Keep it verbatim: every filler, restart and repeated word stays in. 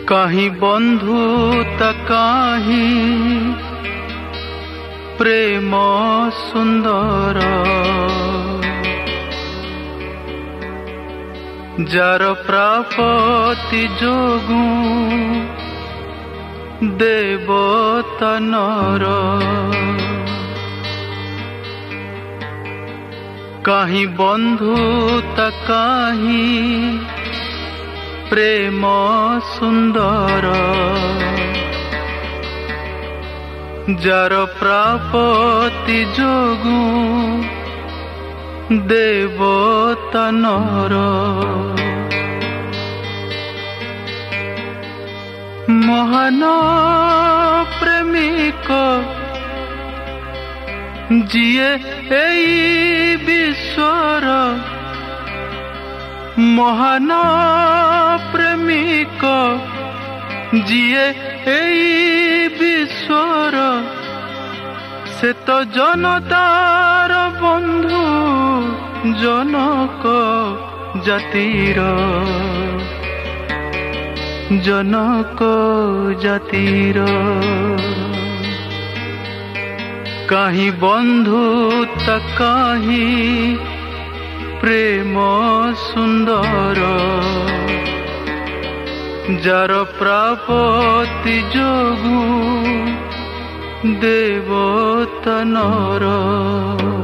कहीं बंधुता कहीं प्रेम सुंदर जार प्रापति जोगु देवता नर कहीं बंधुता कहीं प्रेम सुंदर जार प्रापति जोगु देवता नर महान प्रेमिक जिए एई विश्वर महान प्रेमिक जिए एई विश्वर से तो जनतार बंधु जनक जातिर जनक जातिर कहीं बंधुता कहीं प्रेम सुंदर जार प्रापति जोगु देवता नर।